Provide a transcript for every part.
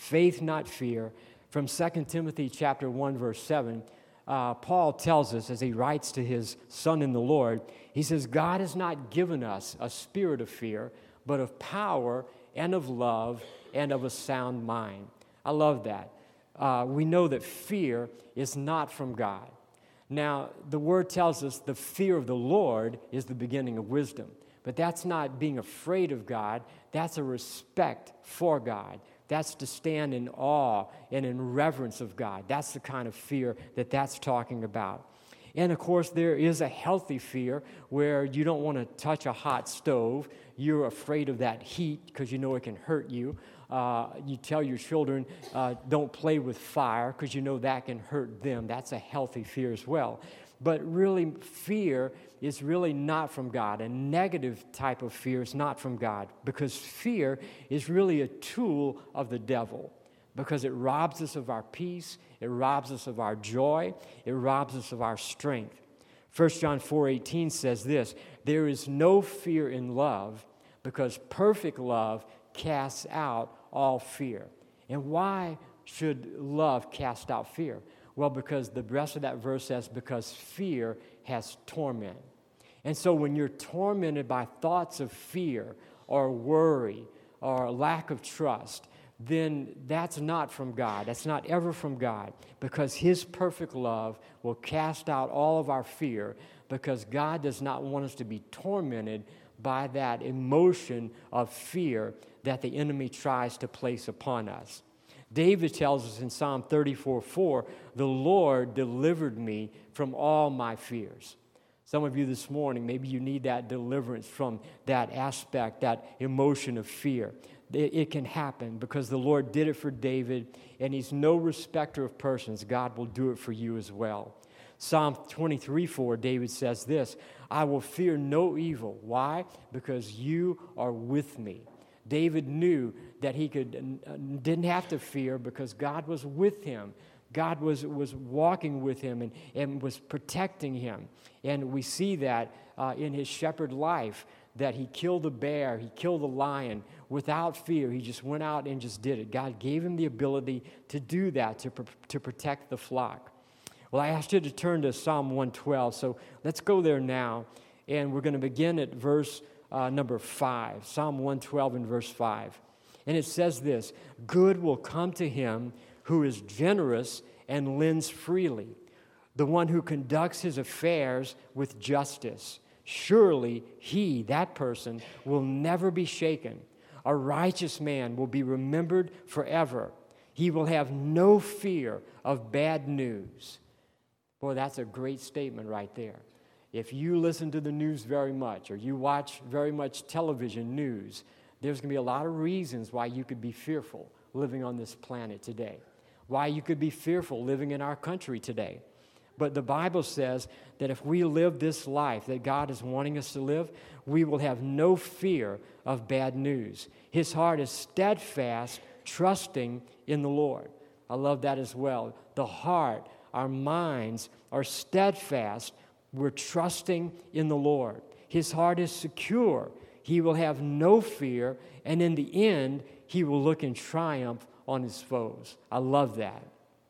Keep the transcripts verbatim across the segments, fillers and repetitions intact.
faith, not fear. From Second Timothy chapter one, verse seven, uh, Paul tells us as he writes to his son in the Lord, he says, God has not given us a spirit of fear, but of power and of love and of a sound mind. I love that. Uh, we know that fear is not from God. Now, the word tells us the fear of the Lord is the beginning of wisdom. But that's not being afraid of God. That's a respect for God. That's to stand in awe and in reverence of God. That's the kind of fear that that's talking about. And, of course, there is a healthy fear where you don't want to touch a hot stove. You're afraid of that heat because you know it can hurt you. Uh, you tell your children, uh, don't play with fire because you know that can hurt them. That's a healthy fear as well. But really, fear is really not from God. A negative type of fear is not from God because fear is really a tool of the devil because it robs us of our peace, it robs us of our joy, it robs us of our strength. First John four eighteen says this, there is no fear in love because perfect love casts out all fear. And why should love cast out fear? Well, because the rest of that verse says, because fear has torment. And so when you're tormented by thoughts of fear or worry or lack of trust, then that's not from God. That's not ever from God because His perfect love will cast out all of our fear because God does not want us to be tormented by that emotion of fear that the enemy tries to place upon us. David tells us in Psalm thirty-four four, the Lord delivered me from all my fears. Some of you this morning, maybe you need that deliverance from that aspect, that emotion of fear. It, it can happen because the Lord did it for David, and He's no respecter of persons. God will do it for you as well. Psalm twenty-three four, David says this, I will fear no evil. Why? Because you are with me. David knew that he could didn't have to fear because God was with him. God was, was walking with him and, and was protecting him. And we see that uh, in his shepherd life, that he killed a bear, he killed a lion without fear. He just went out and just did it. God gave him the ability to do that, to, to protect the flock. Well, I asked you to turn to Psalm one twelve, so let's go there now. And we're going to begin at verse Uh, number five, Psalm one twelve and verse five. And it says this, good will come to him who is generous and lends freely, the one who conducts his affairs with justice. Surely he, that person, will never be shaken. A righteous man will be remembered forever. He will have no fear of bad news. Boy, that's a great statement right there. If you listen to the news very much or you watch very much television news, there's going to be a lot of reasons why you could be fearful living on this planet today, why you could be fearful living in our country today. But the Bible says that if we live this life that God is wanting us to live, we will have no fear of bad news. His heart is steadfast, trusting in the Lord. I love that as well. The heart, our minds are steadfast. We're trusting in the Lord. His heart is secure. He will have no fear, and in the end, he will look in triumph on his foes. I love that.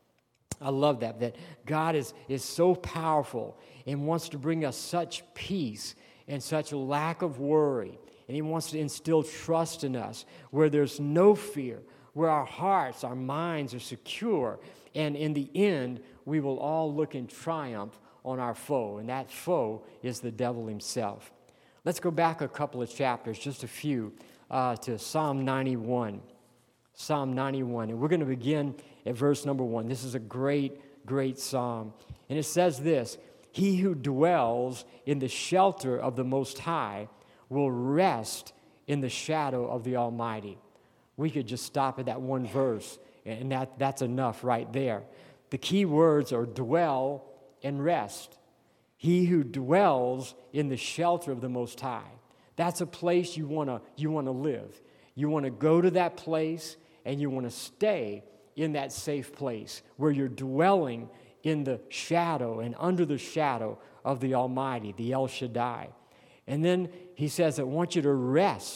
I love that, that God is, is so powerful and wants to bring us such peace and such a lack of worry. And he wants to instill trust in us where there's no fear, where our hearts, our minds are secure. And in the end, we will all look in triumph on our foe, and that foe is the devil himself. Let's go back a couple of chapters, just a few, uh, to Psalm ninety-one. Psalm ninety-one, and we're going to begin at verse number one. This is a great, great psalm. And it says this, he who dwells in the shelter of the Most High will rest in the shadow of the Almighty. We could just stop at that one verse, and that, that's enough right there. The key words are dwell and rest. He who dwells in the shelter of the Most High. That's a place you want to you want to live. You want to go to that place and you want to stay in that safe place where you're dwelling in the shadow and under the shadow of the Almighty, the El Shaddai. And then he says, I want you to rest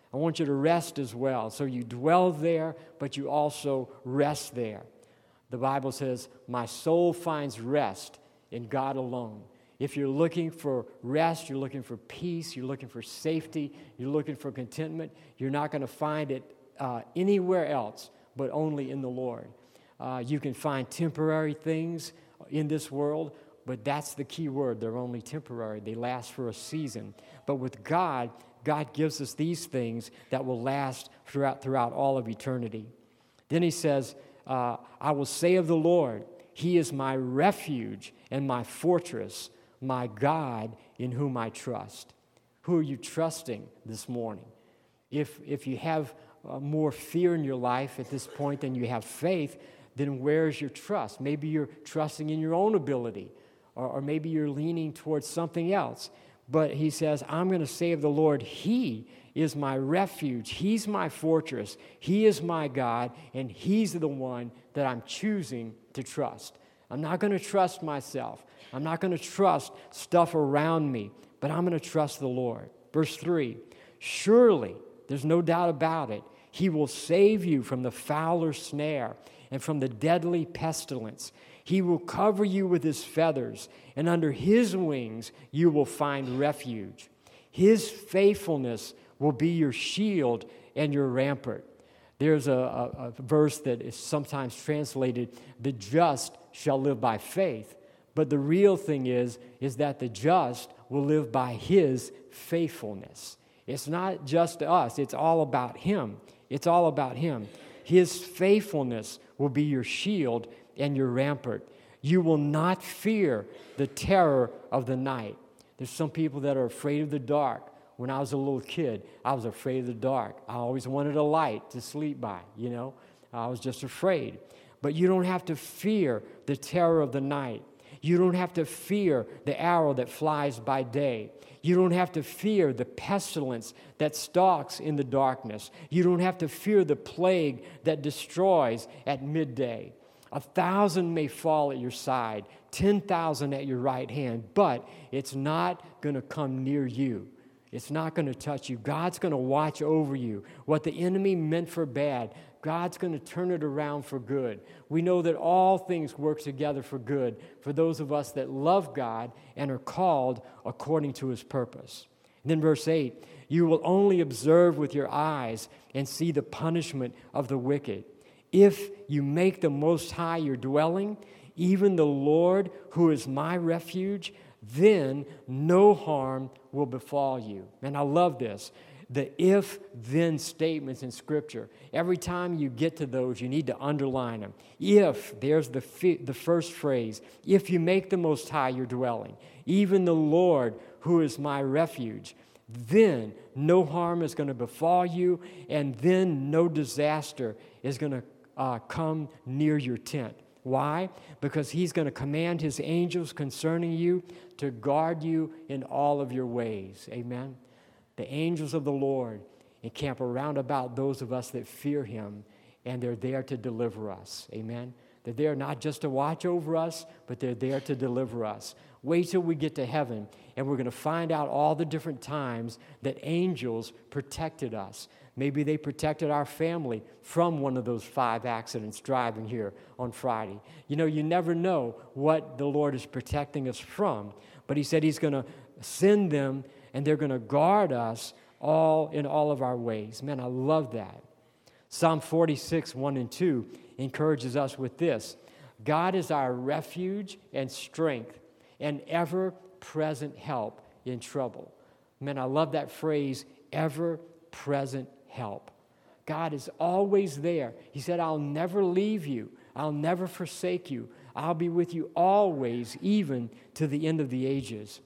I want you to rest as well. So you dwell there, but you also rest there. The Bible says, my soul finds rest in God alone. If you're looking for rest, you're looking for peace, you're looking for safety, you're looking for contentment, you're not going to find it uh, anywhere else but only in the Lord. Uh, you can find temporary things in this world, but that's the key word. They're only temporary. They last for a season. But with God, God gives us these things that will last throughout, throughout all of eternity. Then he says, uh, I will say of the Lord, he is my refuge and my fortress, my God in whom I trust. Who are you trusting this morning? If, if you have uh, more fear in your life at this point than you have faith, then where's your trust? Maybe you're trusting in your own ability, or, or maybe you're leaning towards something else. But he says, I'm going to say of the Lord, he is my refuge. He's my fortress. He is my God, and he's the one that I'm choosing to trust. I'm not going to trust myself. I'm not going to trust stuff around me, but I'm going to trust the Lord. Verse three, surely, there's no doubt about it, he will save you from the fowler's snare and from the deadly pestilence. He will cover you with his feathers, and under his wings you will find refuge. His faithfulness will be your shield and your rampart. There's a, a, a verse that is sometimes translated, the just shall live by faith. But the real thing is, is that the just will live by his faithfulness. It's not just us. It's all about him. It's all about him. His faithfulness will be your shield and your rampart. You will not fear the terror of the night. There's some people that are afraid of the dark. When I was a little kid, I was afraid of the dark. I always wanted a light to sleep by, you know. I was just afraid. But you don't have to fear the terror of the night. You don't have to fear the arrow that flies by day. You don't have to fear the pestilence that stalks in the darkness. You don't have to fear the plague that destroys at midday. A thousand may fall at your side, ten thousand at your right hand, but it's not going to come near you. It's not going to touch you. God's going to watch over you. What the enemy meant for bad, God's going to turn it around for good. We know that all things work together for good for those of us that love God and are called according to his purpose. And then verse eight, you will only observe with your eyes and see the punishment of the wicked. If you make the Most High your dwelling, even the Lord who is my refuge, then no harm will befall you. And I love this. The if-then statements in Scripture. Every time you get to those, you need to underline them. If, there's the, fi- the first phrase, if you make the Most High your dwelling, even the Lord who is my refuge, then no harm is going to befall you, and then no disaster is going to uh, come near your tent. Why? Because he's going to command his angels concerning you to guard you in all of your ways. Amen? The angels of the Lord encamp around about those of us that fear him, and they're there to deliver us. Amen? They're there not just to watch over us, but they're there to deliver us. Wait till we get to heaven, and we're going to find out all the different times that angels protected us. Maybe they protected our family from one of those five accidents driving here on Friday. You know, you never know what the Lord is protecting us from, but he said he's going to send them, and they're going to guard us all in all of our ways. Man, I love that. Psalm forty-six, one and two encourages us with this. God is our refuge and strength and ever-present help in trouble. Man, I love that phrase, ever-present help. God is always there. He said, I'll never leave you. I'll never forsake you. I'll be with you always, even to the end of the ages.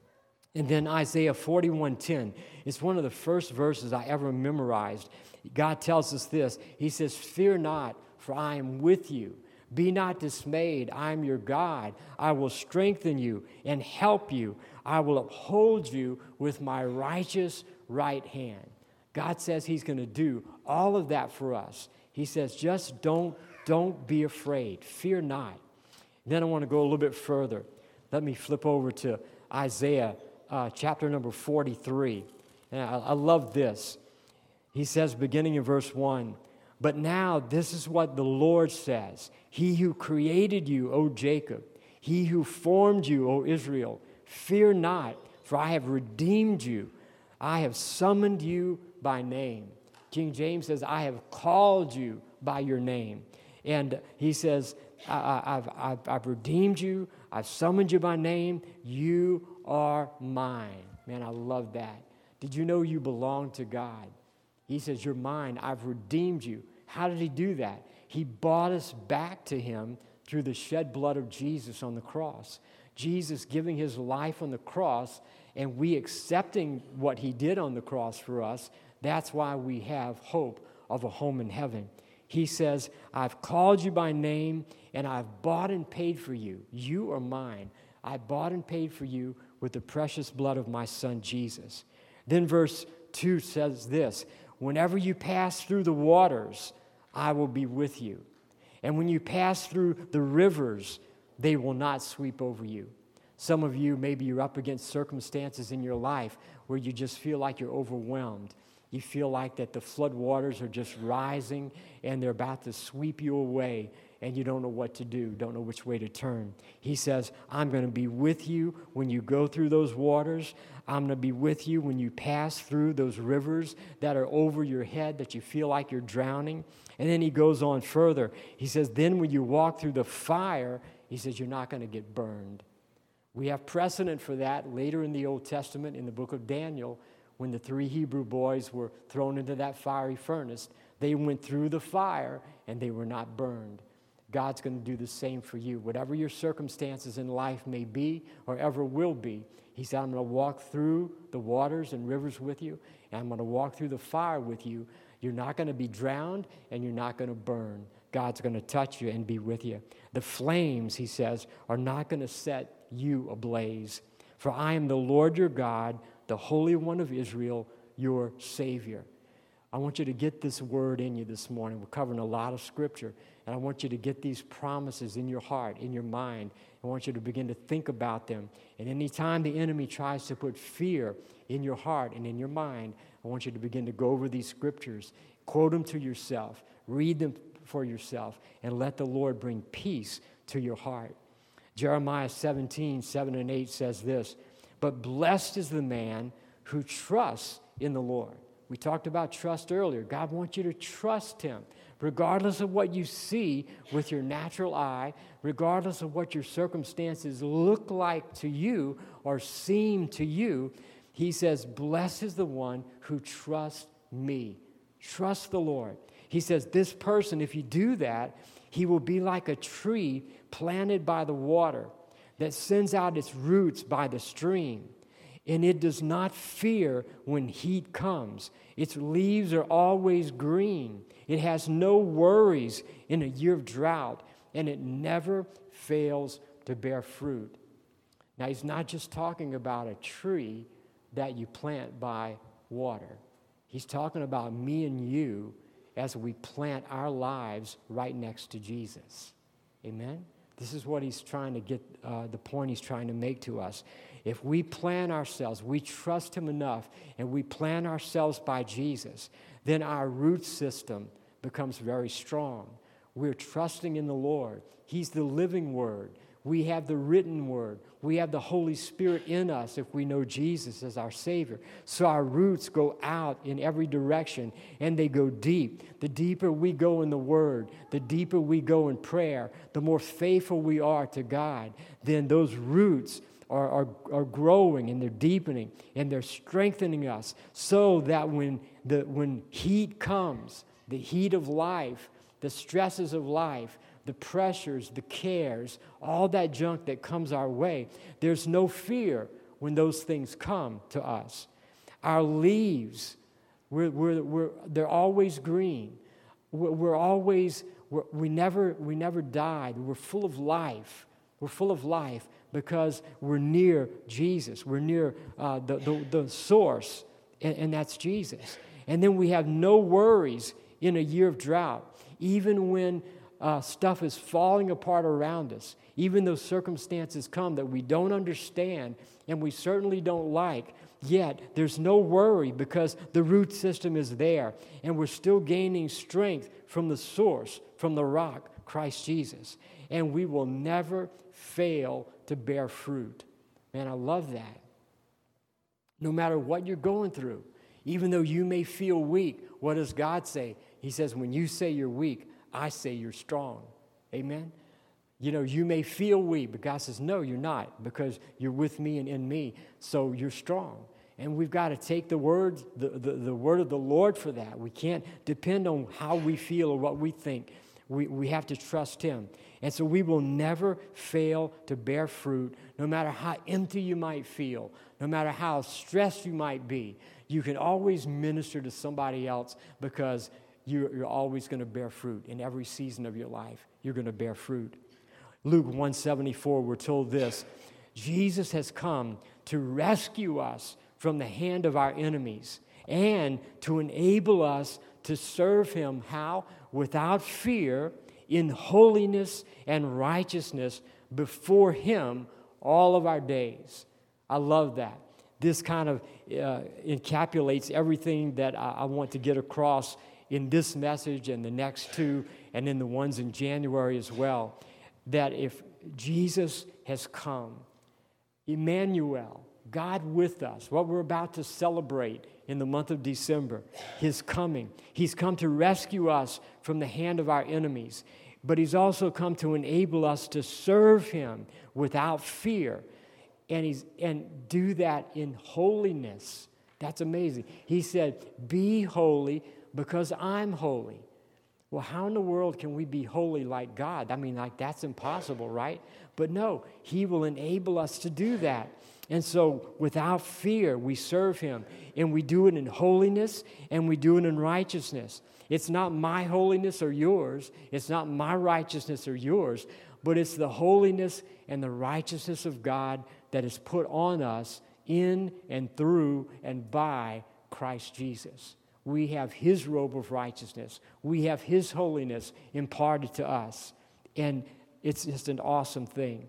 And then Isaiah forty-one ten. It's one of the first verses I ever memorized. God tells us this. He says, fear not, for I am with you. Be not dismayed. I am your God. I will strengthen you and help you. I will uphold you with my righteous right hand. God says he's going to do all of that for us. He says, just don't, don't be afraid. Fear not. Then I want to go a little bit further. Let me flip over to Isaiah uh, chapter number forty-three. And I, I love this. He says, beginning in verse one, "But now this is what the Lord says, He who created you, O Jacob, He who formed you, O Israel, fear not, for I have redeemed you. I have summoned you by name." King James says, "I have called you by your name." And he says, I, I, I've, I've, I've redeemed you. I've summoned you by name. You are mine. Man, I love that. Did you know you belong to God? He says, "You're mine. I've redeemed you." How did he do that? He brought us back to him through the shed blood of Jesus on the cross. Jesus giving his life on the cross, and we accepting what he did on the cross for us. That's why we have hope of a home in heaven. He says, "I've called you by name, and I've bought and paid for you. You are mine. I bought and paid for you with the precious blood of my son, Jesus." Then verse two says this, "Whenever you pass through the waters, I will be with you. And when you pass through the rivers, they will not sweep over you." Some of you, maybe you're up against circumstances in your life where you just feel like you're overwhelmed. You feel like that the flood waters are just rising and they're about to sweep you away, and you don't know what to do, don't know which way to turn. He says, "I'm going to be with you when you go through those waters. I'm going to be with you when you pass through those rivers that are over your head, that you feel like you're drowning." And then he goes on further. He says, "Then when you walk through the fire," he says, "you're not going to get burned." We have precedent for that later in the Old Testament in the book of Daniel. When the three Hebrew boys were thrown into that fiery furnace, they went through the fire and they were not burned. God's going to do the same for you. Whatever your circumstances in life may be or ever will be, he said, "I'm going to walk through the waters and rivers with you, and I'm going to walk through the fire with you. You're not going to be drowned, and you're not going to burn. God's going to touch you and be with you. The flames," he says, "are not going to set you ablaze. For I am the Lord your God, the Holy One of Israel, your Savior." I want you to get this word in you this morning. We're covering a lot of scripture, and I want you to get these promises in your heart, in your mind. I want you to begin to think about them. And anytime the enemy tries to put fear in your heart and in your mind, I want you to begin to go over these scriptures, quote them to yourself, read them for yourself, and let the Lord bring peace to your heart. Jeremiah seventeen, seven and eight says this, "But blessed is the man who trusts in the Lord." We talked about trust earlier. God wants you to trust him. Regardless of what you see with your natural eye, regardless of what your circumstances look like to you or seem to you, he says, "Blessed is the one who trusts me." Trust the Lord. He says, this person, if you do that, he will be like a tree planted by the water that sends out its roots by the stream. And it does not fear when heat comes. Its leaves are always green. It has no worries in a year of drought, and it never fails to bear fruit. Now, he's not just talking about a tree that you plant by water. He's talking about me and you as we plant our lives right next to Jesus. Amen? This is what he's trying to get, uh, the point he's trying to make to us. If we plant ourselves, we trust him enough, and we plant ourselves by Jesus, then our root system becomes very strong. We're trusting in the Lord. He's the living word. We have the written word. We have the Holy Spirit in us if we know Jesus as our Savior. So our roots go out in every direction, and they go deep. The deeper we go in the Word, the deeper we go in prayer, the more faithful we are to God, then those roots are, are, are growing, and they're deepening, and they're strengthening us so that when, the, when heat comes, the heat of life, the stresses of life, the pressures, the cares, all that junk that comes our way, there's no fear when those things come to us. Our leaves, we're, we're, we're, they're always green. We're, we're always, we're, we never, we never died. We're full of life. We're full of life because we're near Jesus. We're near uh, the, the, the source, and, and that's Jesus. And then we have no worries in a year of drought, even when Uh, stuff is falling apart around us, even though circumstances come that we don't understand and we certainly don't like. yet there's no worry because the root system is there, and we're still gaining strength from the source, from the rock, Christ Jesus. And we will never fail to bear fruit. Man, I love that. No matter what you're going through, even though you may feel weak, what does God say? He says, when you say you're weak, I say you're strong. Amen? You know, you may feel weak, but God says, no, you're not, because you're with me and in me, so you're strong. And we've got to take the word, the, the, the word of the Lord for that. We can't depend on how we feel or what we think. We, we have to trust Him. And so we will never fail to bear fruit, no matter how empty you might feel, no matter how stressed you might be. You can always minister to somebody else because you're, you're always going to bear fruit. In every season of your life, you're going to bear fruit. Luke one seventy-four, we're told this: Jesus has come to rescue us from the hand of our enemies and to enable us to serve Him. How? Without fear, in holiness and righteousness before Him all of our days. I love that. This kind of uh, encapsulates everything that I, I want to get across in this message and the next two, and in the ones in January as well. That if Jesus has come, Emmanuel, God with us, what we're about to celebrate in the month of December, His coming. He's come to rescue us from the hand of our enemies, but He's also come to enable us to serve Him without fear, and He's and do that in holiness. That's amazing. He said, be holy because I'm holy. Well, how in the world can we be holy like God? I mean, like, that's impossible, right? But no, He will enable us to do that. And so, without fear, we serve Him. And we do it in holiness, and we do it in righteousness. It's not my holiness or yours. It's not my righteousness or yours. But it's the holiness and the righteousness of God that is put on us in and through and by Christ Jesus. We have His robe of righteousness. We have His holiness imparted to us. And it's just an awesome thing.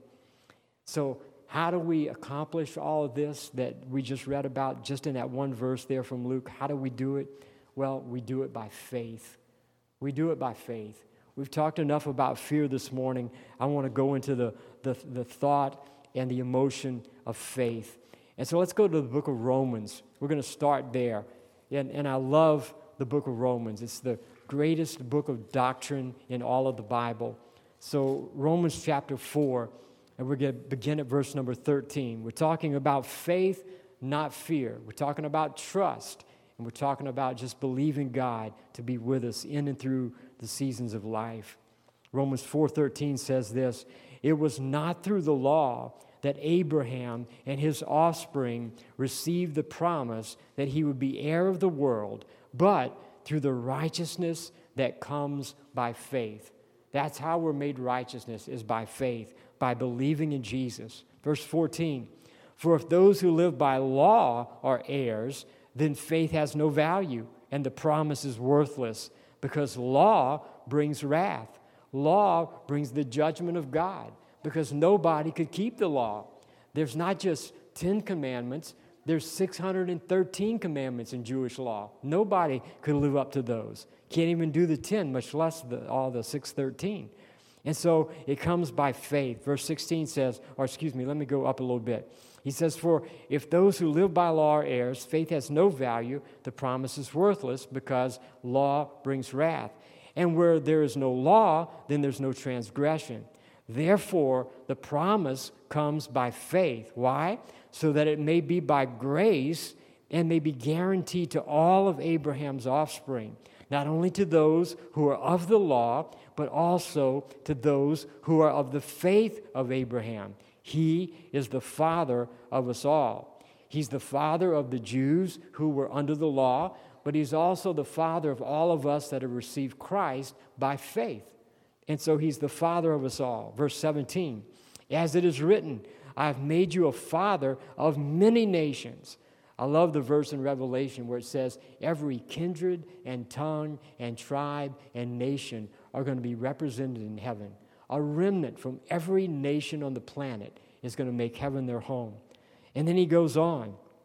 So how do we accomplish all of this that we just read about just in that one verse there from Luke? How do we do it? Well, we do it by faith. We do it by faith. We've talked enough about fear this morning. I want to go into the, the, the thought and the emotion of faith. And so let's go to the book of Romans. We're going to start there. And, and I love the book of Romans. It's the greatest book of doctrine in all of the Bible. So Romans chapter four, and we're going to begin at verse number thirteen. We're talking about faith, not fear. We're talking about trust, and we're talking about just believing God to be with us in and through the seasons of life. Romans four thirteen says this: it was not through the law that Abraham and his offspring received the promise that he would be heir of the world, but through the righteousness that comes by faith. That's how we're made righteousness, is by faith, by believing in Jesus. Verse fourteen, for if those who live by law are heirs, then faith has no value, and the promise is worthless, because law brings wrath. Law brings the judgment of God, because nobody could keep the law. There's not just ten commandments, there's six hundred thirteen commandments in Jewish law. Nobody could live up to those. Can't even do the ten, much less the, all the six hundred thirteen. And so it comes by faith. Verse sixteen says, or excuse me, let me go up a little bit. He says, for if those who live by law are heirs, faith has no value, the promise is worthless, because law brings wrath. And where there is no law, then there's no transgression. Therefore, the promise comes by faith. Why? So that it may be by grace and may be guaranteed to all of Abraham's offspring, not only to those who are of the law, but also to those who are of the faith of Abraham. He is the father of us all. He's the father of the Jews who were under the law, but He's also the father of all of us that have received Christ by faith. And so He's the father of us all. Verse seventeen, as it is written, I have made you a father of many nations. I love the verse in Revelation where it says every kindred and tongue and tribe and nation are going to be represented in heaven. A remnant from every nation on the planet is going to make heaven their home. And then he goes on.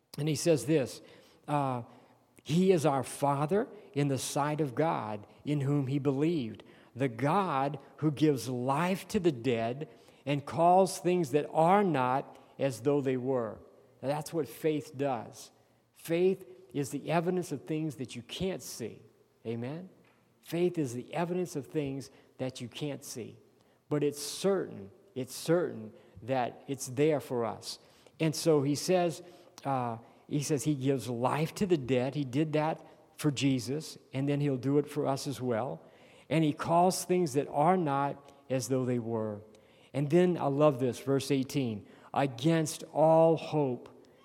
And he says this, uh, he is our Father in the sight of God, in whom he believed, the God who gives life to the dead and calls things that are not as though they were. Now, that's what faith does. Faith is the evidence of things that you can't see. Amen? Faith is the evidence of things that you can't see. But it's certain, it's certain that it's there for us. And so he says, uh, he says he gives life to the dead. He did that for Jesus, and then he'll do it for us as well. And he calls things that are not as though they were. And then I love this, verse eighteen. Against all hope,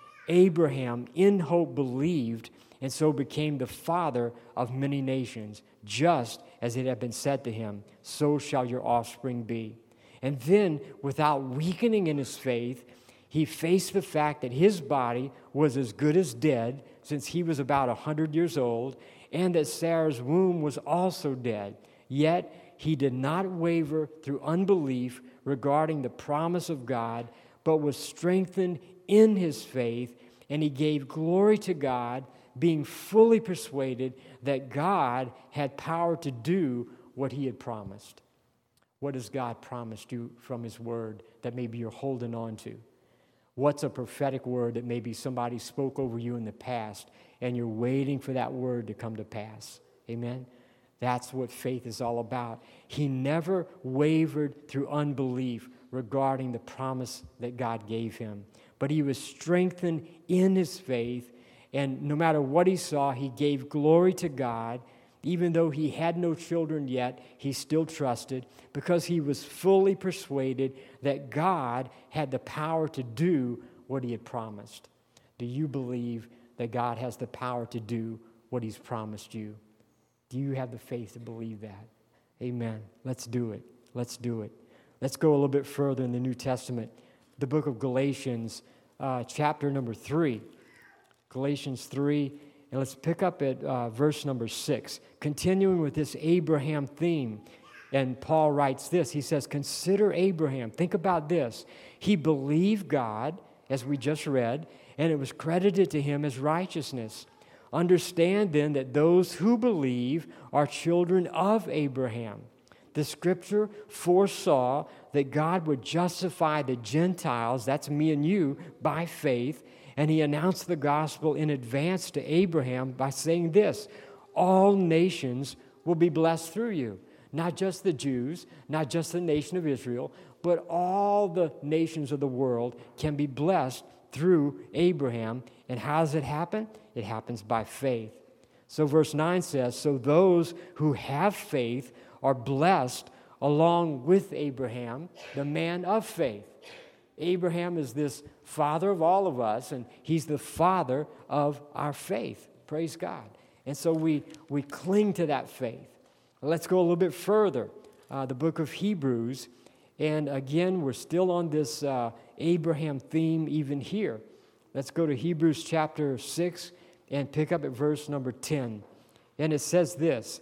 Abraham in hope believed, and so became the father of many nations, just as it had been said to him, so shall your offspring be. And then, without weakening in his faith, he faced the fact that his body was as good as dead, since he was about one hundred years old, and that Sarah's womb was also dead. Yet he did not waver through unbelief regarding the promise of God, but was strengthened in his faith, and he gave glory to God, being fully persuaded that God had power to do what he had promised. What has God promised you from his word that maybe you're holding on to? What's a prophetic word that maybe somebody spoke over you in the past and you're waiting for that word to come to pass? Amen? That's what faith is all about. He never wavered through unbelief regarding the promise that God gave him. But he was strengthened in his faith, and no matter what he saw, he gave glory to God. Even though he had no children yet, he still trusted because he was fully persuaded that God had the power to do what he had promised. Do you believe that God has the power to do what he's promised you? Do you have the faith to believe that? Amen. Let's do it. Let's do it. Let's go a little bit further in the New Testament. The book of Galatians, uh, chapter number three. Galatians three, and let's pick up at uh, verse number six. Continuing with this Abraham theme, and Paul writes this. He says, consider Abraham. Think about this. He believed God, as we just read, and it was credited to him as righteousness. Understand then that those who believe are children of Abraham. The scripture foresaw that God would justify the Gentiles, that's me and you, by faith, and he announced the gospel in advance to Abraham by saying this, all nations will be blessed through you. Not just the Jews, not just the nation of Israel, but all the nations of the world can be blessed through Abraham. And how does it happen? It happens by faith. So verse nine says, so those who have faith are blessed along with Abraham, the man of faith. Abraham is this father of all of us, and he's the father of our faith. Praise God. And so we, we cling to that faith. Let's go a little bit further. Uh, the book of Hebrews, and again, we're still on this uh, Abraham theme even here. Let's go to Hebrews chapter six and pick up at verse number ten. And it says this,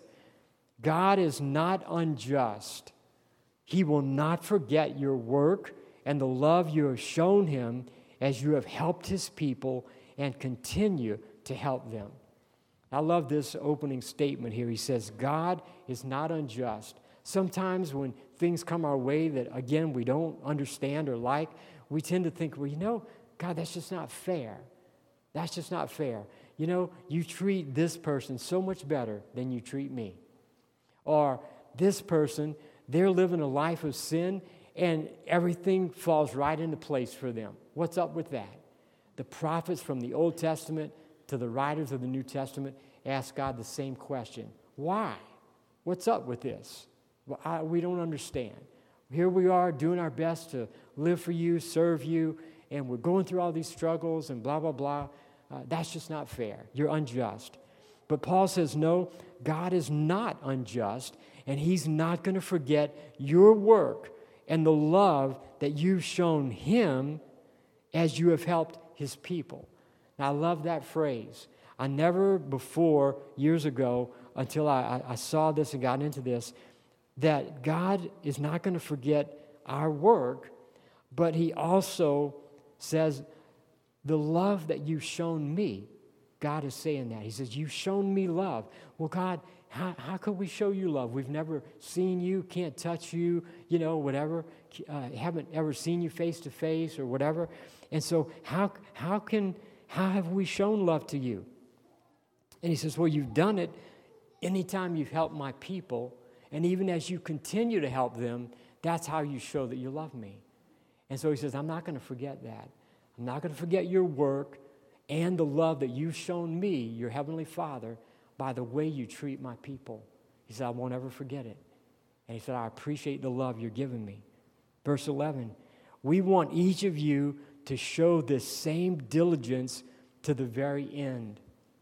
God is not unjust. He will not forget your work and the love you have shown him as you have helped his people and continue to help them. I love this opening statement here. He says, God is not unjust. Sometimes when things come our way that, again, we don't understand or like, we tend to think, well, you know, God, that's just not fair. That's just not fair. You know, you treat this person so much better than you treat me. Or this person, they're living a life of sin, and everything falls right into place for them. What's up with that? The prophets from the Old Testament to the writers of the New Testament ask God the same question. Why? What's up with this? Well, I, we don't understand. Here we are doing our best to live for you, serve you, and we're going through all these struggles and blah, blah, blah. Uh, that's just not fair. You're unjust. But Paul says, no, God is not unjust, and he's not going to forget your work and the love that you've shown him as you have helped his people. Now, I love that phrase. I never before, years ago, until I, I saw this and got into this, that God is not going to forget our work, but he also says the love that you've shown me. God is saying that. He says, you've shown me love. Well, God, how, how could we show you love? We've never seen you, can't touch you, you know, whatever. Uh, haven't ever seen you face to face or whatever. And so how, how can, how have we shown love to you? And he says, well, you've done it anytime you've helped my people. And even as you continue to help them, that's how you show that you love me. And so he says, I'm not going to forget that. I'm not going to forget your work and the love that you've shown me, your heavenly Father, by the way you treat my people. He said, I won't ever forget it. And he said, I appreciate the love you're giving me. Verse eleven, we want each of you to show this same diligence to the very end.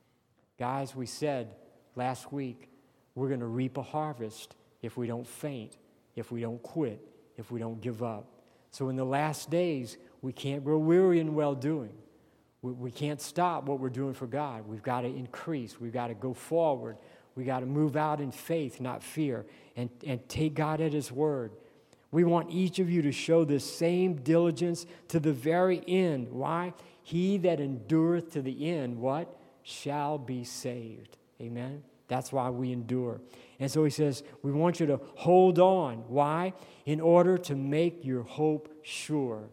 Guys, we said last week, we're going to reap a harvest if we don't faint, if we don't quit, if we don't give up. So in the last days, we can't grow weary in well-doing. We, we can't stop what we're doing for God. We've got to increase. We've got to go forward. We've got to move out in faith, not fear, and, and take God at His word. We want each of you to show this same diligence to the very end. Why? He that endureth to the end, what? Shall be saved. Amen? That's why we endure. And so he says, we want you to hold on. Why? In order to make your hope sure.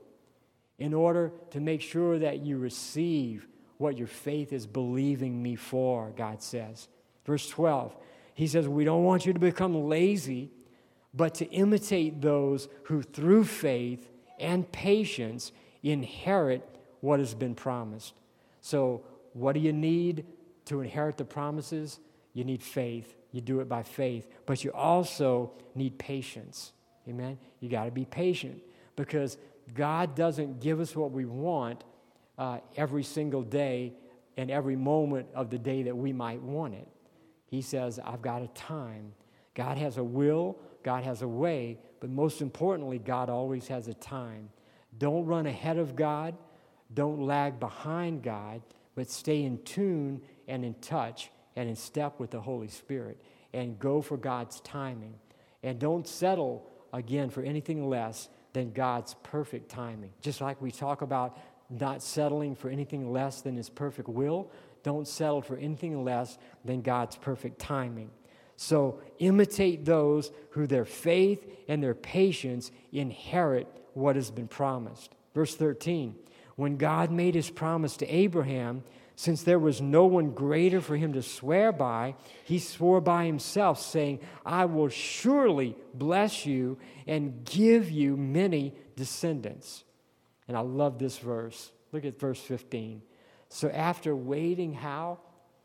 In order to make sure that you receive what your faith is believing me for, God says. Verse twelve, he says, we don't want you to become lazy, but to imitate those who through faith and patience inherit what has been promised. So what do you need to inherit the promises? You need faith. You do it by faith. But you also need patience. Amen? You got to be patient because God doesn't give us what we want uh, every single day and every moment of the day that we might want it. He says, I've got a time. God has a will. God has a way. But most importantly, God always has a time. Don't run ahead of God. Don't lag behind God, but stay in tune and in touch and in step with the Holy Spirit and go for God's timing. And don't settle, again, for anything less than God's perfect timing. Just like we talk about not settling for anything less than His perfect will, don't settle for anything less than God's perfect timing. So imitate those who their faith and their patience inherit what has been promised. Verse thirteen, when God made His promise to Abraham, since there was no one greater for him to swear by, he swore by himself, saying, I will surely bless you and give you many descendants. And I love this verse. Look at verse fifteen. So after waiting how?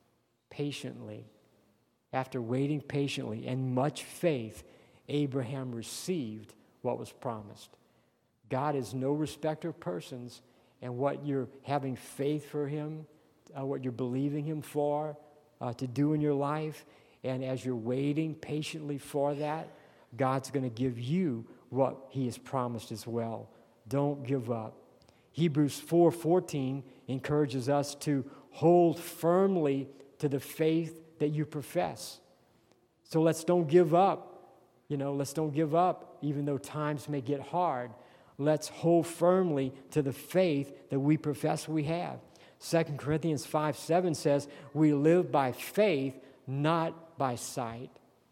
Patiently. After waiting patiently and much faith, Abraham received what was promised. God is no respecter of persons, and what you're having faith for Him, Uh, what you're believing Him for uh, to do in your life. And as you're waiting patiently for that, God's going to give you what He has promised as well. Don't give up. Hebrews four fourteen encourages us to hold firmly to the faith that you profess. So let's don't give up. You know, let's don't give up even though times may get hard. Let's hold firmly to the faith that we profess we have. Second Corinthians five seven says, we live by faith, not by sight.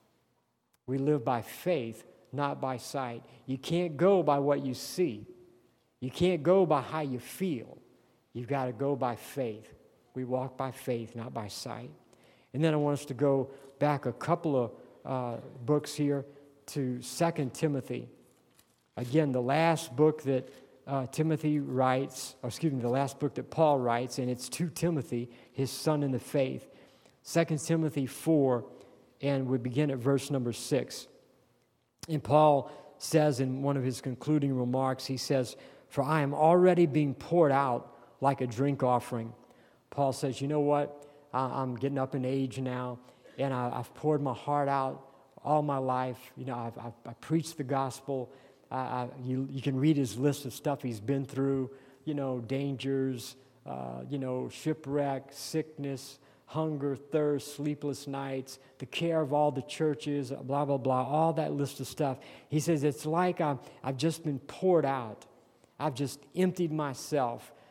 We live by faith, not by sight. You can't go by what you see. You can't go by how you feel. You've got to go by faith. We walk by faith, not by sight. And then I want us to go back a couple of uh, books here to Second Timothy. Again, the last book that Uh, Timothy writes, or excuse me, the last book that Paul writes, and it's to Timothy, his son in the faith. Second Timothy four, and we begin at verse number six. And Paul says in one of his concluding remarks, he says, for I am already being poured out like a drink offering. Paul says, you know what? I, I'm getting up in age now, and I, I've poured my heart out all my life. You know, I've, I've I preached the gospel. Uh, you, you can read his list of stuff he's been through, you know, dangers, uh, you know, shipwreck, sickness, hunger, thirst, sleepless nights, the care of all the churches, blah, blah, blah, all that list of stuff. He says, it's like I'm, I've just been poured out. I've just emptied myself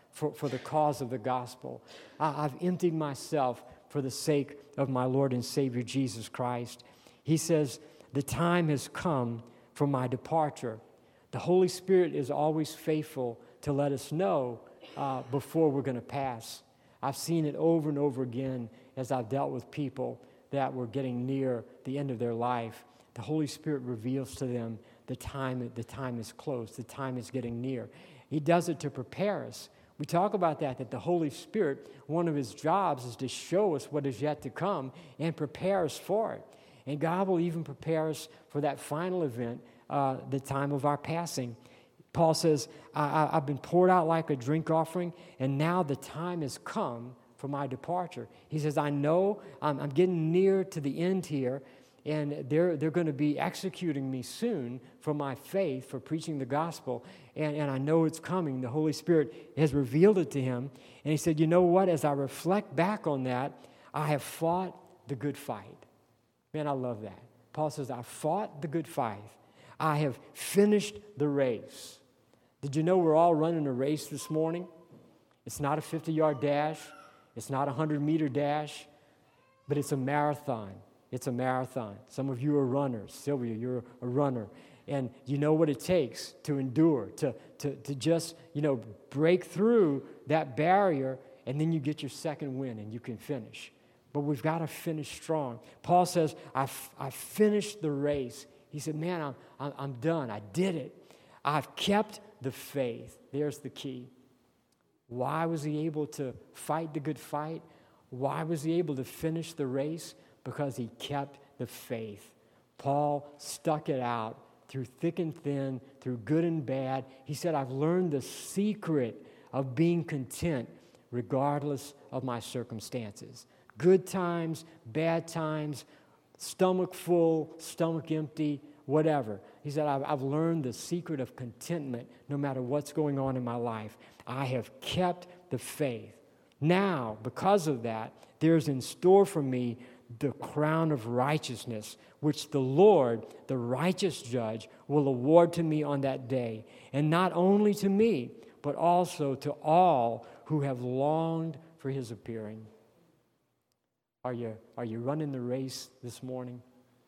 for, for the cause of the gospel. I, I've emptied myself for the sake of my Lord and Savior Jesus Christ. He says, the time has come for my departure. The Holy Spirit is always faithful to let us know uh, before we're going to pass. I've seen it over and over again as I've dealt with people that were getting near the end of their life. The Holy Spirit reveals to them the time, the time is close, the time is getting near. He does it to prepare us. We talk about that, that the Holy Spirit, one of his jobs is to show us what is yet to come and prepare us for it. And God will even prepare us for that final event, uh, the time of our passing. Paul says, I, I, I've been poured out like a drink offering, and now the time has come for my departure. He says, I know I'm, I'm getting near to the end here, and they're, they're going to be executing me soon for my faith, for preaching the gospel, and, and I know it's coming. The Holy Spirit has revealed it to him, and he said, you know what? As I reflect back on that, I have fought the good fight. Man, I love that. Paul says, I fought the good fight. I have finished the race. Did you know we're all running a race this morning? It's not a fifty-yard dash. It's not a hundred-meter dash, but it's a marathon. It's a marathon. Some of you are runners. Sylvia, you're a runner. And you know what it takes to endure, to, to, to just, you know, break through that barrier, and then you get your second win and you can finish. But we've got to finish strong. Paul says, I've, I've finished the race. He said, man, I'm, I'm, I'm done. I did it. I've kept the faith. There's the key. Why was he able to fight the good fight? Why was he able to finish the race? Because he kept the faith. Paul stuck it out through thick and thin, through good and bad. He said, I've learned the secret of being content regardless of my circumstances. Good times, bad times, stomach full, stomach empty, whatever. He said, I've, I've learned the secret of contentment no matter what's going on in my life. I have kept the faith. Now, because of that, there's in store for me the crown of righteousness, which the Lord, the righteous judge, will award to me on that day. And not only to me, but also to all who have longed for his appearing. Are you, are you running the race this morning?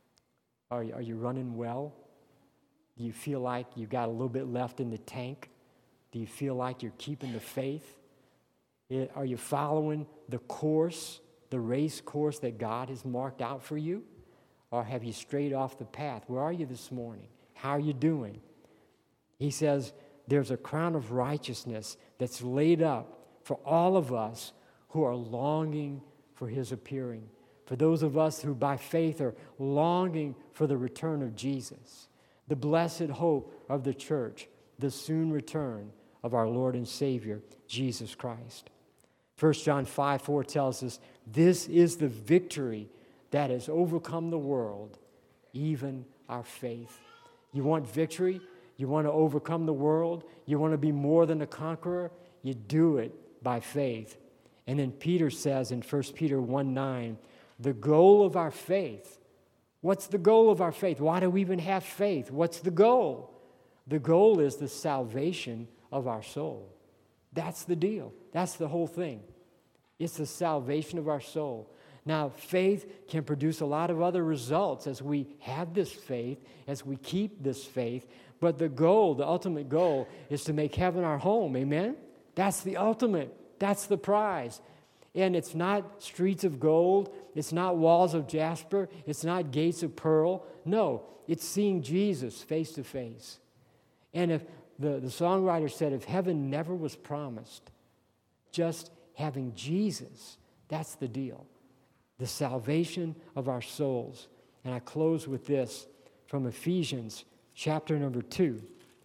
Are you, are you running well? Do you feel like you've got a little bit left in the tank? Do you feel like you're keeping the faith? It, are you following the course, the race course that God has marked out for you? Or have you strayed off the path? Where are you this morning? How are you doing? He says there's a crown of righteousness that's laid up for all of us who are longing for his appearing. For those of us who by faith are longing for the return of Jesus, the blessed hope of the church, the soon return of our Lord and Savior, Jesus Christ. First John five four tells us, this is the victory that has overcome the world, even our faith. You want victory? You want to overcome the world? You want to be more than a conqueror? You do it by faith. And then Peter says in First Peter one nine, the goal of our faith. What's the goal of our faith? Why do we even have faith? What's the goal? The goal is the salvation of our soul. That's the deal. That's the whole thing. It's the salvation of our soul. Now, faith can produce a lot of other results as we have this faith, as we keep this faith. But the goal, the ultimate goal, is to make heaven our home. Amen? That's the ultimate. That's the prize. And it's not streets of gold. It's not walls of jasper. It's not gates of pearl. No, it's seeing Jesus face to face. And if the, the songwriter said, if heaven never was promised, just having Jesus, that's the deal. The salvation of our souls. And I close with this from Ephesians chapter number two.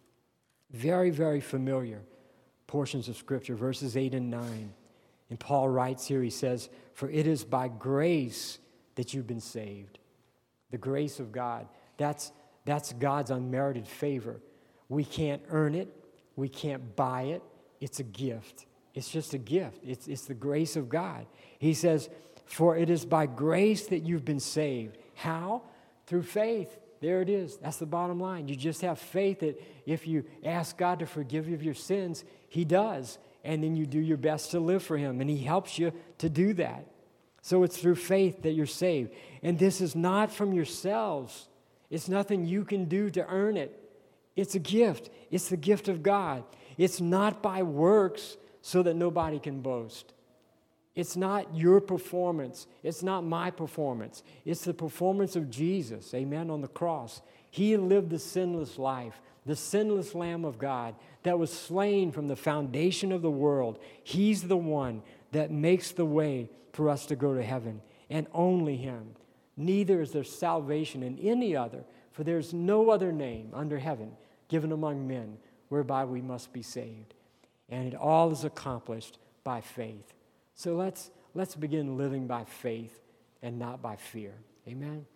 Very, very familiar portions of Scripture, verses eight and nine. And Paul writes here, he says, for it is by grace that you've been saved. The grace of God. That's, that's God's unmerited favor. We can't earn it. We can't buy it. It's a gift. It's just a gift. It's, it's the grace of God. He says, for it is by grace that you've been saved. How? Through faith. There it is. That's the bottom line. You just have faith that if you ask God to forgive you of your sins, He does. and then you do your best to live for him, and he helps you to do that. So it's through faith that you're saved. And this is not from yourselves. It's nothing you can do to earn it. It's a gift. It's the gift of God. It's not by works so that nobody can boast. It's not your performance. It's not my performance. It's the performance of Jesus, amen, on the cross. He lived the sinless life, the sinless Lamb of God that was slain from the foundation of the world. He's the one that makes the way for us to go to heaven, and only him. Neither is there salvation in any other, for there's no other name under heaven given among men whereby we must be saved. And it all is accomplished by faith. So let's let's begin living by faith and not by fear. Amen.